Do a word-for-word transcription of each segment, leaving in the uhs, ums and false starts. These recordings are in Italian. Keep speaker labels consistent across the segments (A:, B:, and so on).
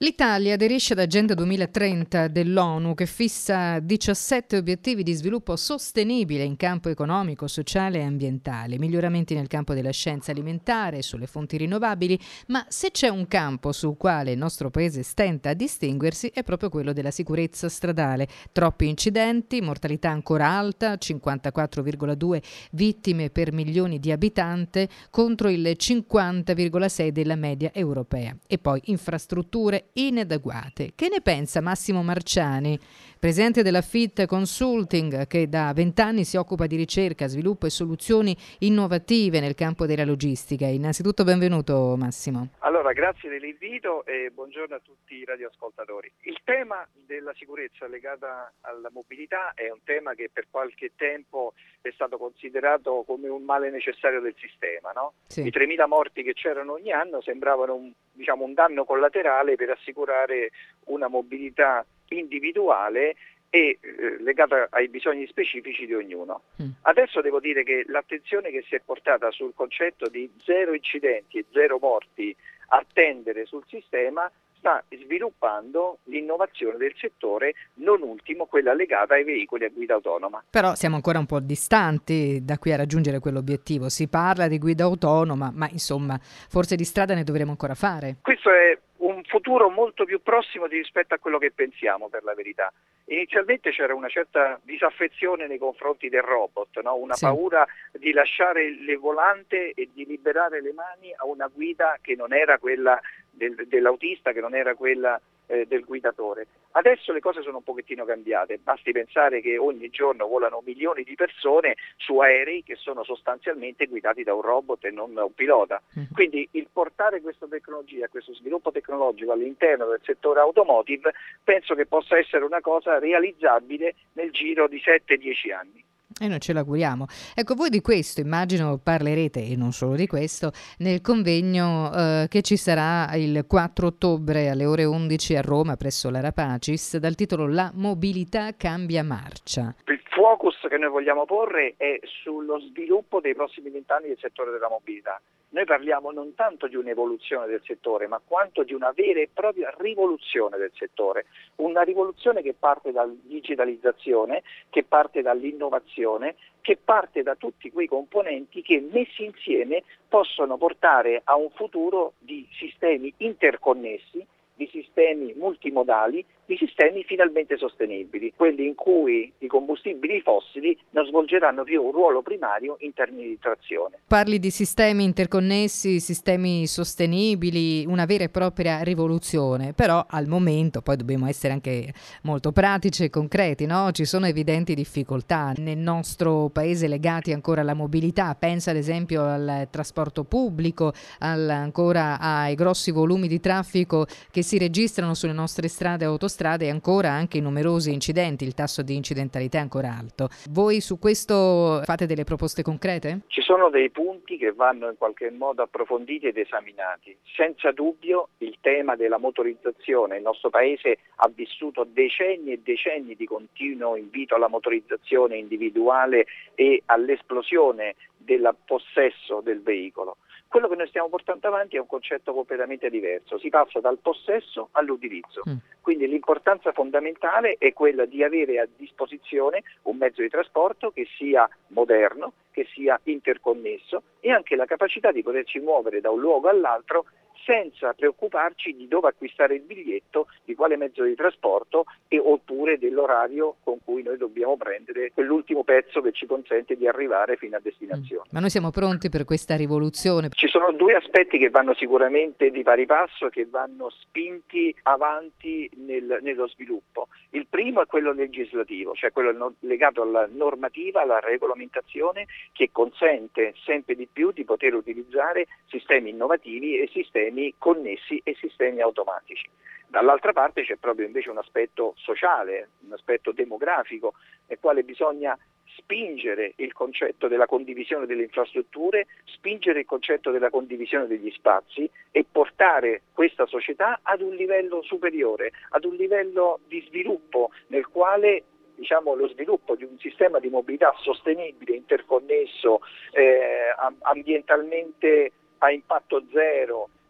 A: L'Italia aderisce ad Agenda duemilatrenta dell'ONU che fissa diciassette obiettivi di sviluppo sostenibile in campo economico, sociale e ambientale, miglioramenti nel campo della scienza alimentare, sulle fonti rinnovabili, ma se c'è un campo sul quale il nostro paese stenta a distinguersi è proprio quello della sicurezza stradale. Troppi incidenti, mortalità ancora alta, cinquantaquattro virgola due vittime per milioni di abitanti contro il cinquanta virgola sei della media europea. E poi infrastrutture inadeguate. Che ne pensa Massimo Marciani, presidente della Fit Consulting, che da vent'anni si occupa di ricerca, sviluppo e soluzioni innovative nel campo della logistica? Innanzitutto benvenuto Massimo.
B: Allora, grazie dell'invito e buongiorno a tutti i radioascoltatori. Il tema della sicurezza legata alla mobilità è un tema che per qualche tempo è stato considerato come un male necessario del sistema, no?
A: Sì.
B: I tremila morti che c'erano ogni anno sembravano un, diciamo, un danno collaterale per assicurare una mobilità individuale e eh, legata ai bisogni specifici di ognuno. Mm. Adesso devo dire che l'attenzione che si è portata sul concetto di zero incidenti e zero morti a tendere sul sistema sta sviluppando l'innovazione del settore, non ultimo quella legata ai veicoli a guida autonoma.
A: Però siamo ancora un po' distanti da qui a raggiungere quell'obiettivo. Si parla di guida autonoma, ma insomma, forse di strada ne dovremo ancora fare.
B: Questo è un futuro molto più prossimo rispetto a quello che pensiamo, per la verità. Inizialmente c'era una certa disaffezione nei confronti del robot, no? Una sì. paura di lasciare il volante e di liberare le mani a una guida che non era quella del, dell'autista, che non era quella eh, del guidatore. Adesso le cose sono un pochettino cambiate, basti pensare che ogni giorno volano milioni di persone su aerei che sono sostanzialmente guidati da un robot e non da un pilota. Quindi il portare questa tecnologia, questo sviluppo tecnologico all'interno del settore automotive penso che possa essere una cosa realizzabile nel giro di sette dieci anni.
A: E noi ce l'auguriamo. Ecco, voi di questo immagino parlerete, e non solo di questo, nel convegno eh, che ci sarà il quattro ottobre alle ore undici a Roma presso l'Arapacis dal titolo La mobilità cambia marcia.
B: Il focus che noi vogliamo porre è sullo sviluppo dei prossimi vent'anni del settore della mobilità. Noi parliamo non tanto di un'evoluzione del settore, ma quanto di una vera e propria rivoluzione del settore. Una rivoluzione che parte dalla digitalizzazione, che parte dall'innovazione, che parte da tutti quei componenti che messi insieme possono portare a un futuro di sistemi interconnessi, di sistemi multimodali, di sistemi finalmente sostenibili, quelli in cui i combustibili fossili non svolgeranno più un ruolo primario in termini di trazione.
A: Parli di sistemi interconnessi, sistemi sostenibili, una vera e propria rivoluzione, però al momento poi dobbiamo essere anche molto pratici e concreti, no? Ci sono evidenti difficoltà nel nostro paese legati ancora alla mobilità, pensa ad esempio al trasporto pubblico, al, ancora ai grossi volumi di traffico che si registrano sulle nostre strade e autostrade e ancora anche i numerosi incidenti, il tasso di incidentalità è ancora alto. Voi su questo fate delle proposte concrete?
B: Ci sono dei punti che vanno in qualche modo approfonditi ed esaminati. Senza dubbio il tema della motorizzazione, il nostro paese ha vissuto decenni e decenni di continuo invito alla motorizzazione individuale e all'esplosione del possesso del veicolo. Quello che noi stiamo portando avanti è un concetto completamente diverso, si passa dal possesso all'utilizzo, mm. quindi l'importanza fondamentale è quella di avere a disposizione un mezzo di trasporto che sia moderno, che sia interconnesso e anche la capacità di poterci muovere da un luogo all'altro senza preoccuparci di dove acquistare il biglietto, di quale mezzo di trasporto e oppure dell'orario con cui noi dobbiamo prendere quell'ultimo pezzo che ci consente di arrivare fino a destinazione.
A: Ma noi siamo pronti per questa rivoluzione?
B: Ci sono due aspetti che vanno sicuramente di pari passo, che vanno spinti avanti nel, nello sviluppo. Il primo è quello legislativo, cioè quello no, legato alla normativa, alla regolamentazione, che consente sempre di più di poter utilizzare sistemi innovativi e sistemi connessi e sistemi automatici. Dall'altra parte c'è proprio invece un aspetto sociale, un aspetto demografico, nel quale bisogna spingere il concetto della condivisione delle infrastrutture, spingere il concetto della condivisione degli spazi e portare questa società ad un livello superiore, ad un livello di sviluppo nel quale diciamo, lo sviluppo di un sistema di mobilità sostenibile, interconnesso, eh, ambientalmente a impatto zero,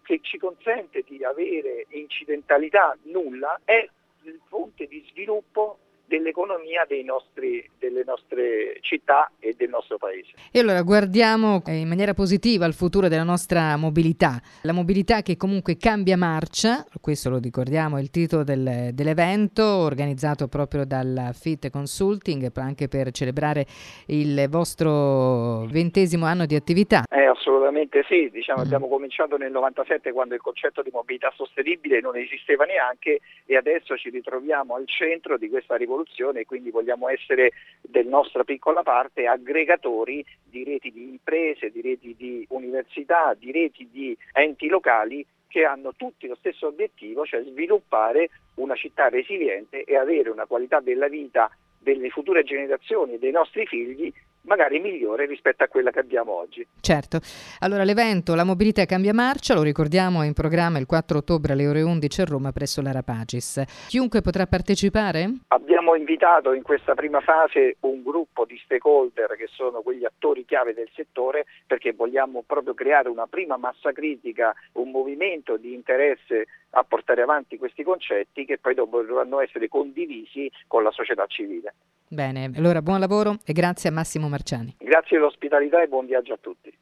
B: che ci consente di avere incidentalità nulla, è il fonte di sviluppo dell'economia dei nostri, delle nostre città e del nostro paese.
A: E allora guardiamo in maniera positiva al futuro della nostra mobilità, la mobilità che comunque cambia marcia, questo lo ricordiamo, è il titolo del, dell'evento organizzato proprio dalla Fit Consulting anche per celebrare il vostro ventesimo anno di attività.
B: Eh, assolutamente sì, diciamo,
A: Mm.
B: abbiamo cominciato nel novantasette quando il concetto di mobilità sostenibile non esisteva neanche e adesso ci ritroviamo al centro di questa rivoluzione e quindi vogliamo essere del nostra piccola parte aggregatori di reti di imprese, di reti di università, di reti di enti locali che hanno tutti lo stesso obiettivo, cioè sviluppare una città resiliente e avere una qualità della vita delle future generazioni e dei nostri figli magari migliore rispetto a quella che abbiamo oggi.
A: Certo. Allora l'evento La mobilità cambia marcia, lo ricordiamo, è in programma il quattro ottobre alle ore undici a Roma presso l'Arapagis. Chiunque potrà partecipare?
B: Abbiamo invitato in questa prima fase un gruppo di stakeholder che sono quegli attori chiave del settore, perché vogliamo proprio creare una prima massa critica, un movimento di interesse a portare avanti questi concetti che poi dopo dovranno essere condivisi con la società civile.
A: Bene, allora buon lavoro e grazie a Massimo Marciani.
B: Grazie dell'ospitalità e buon viaggio a tutti.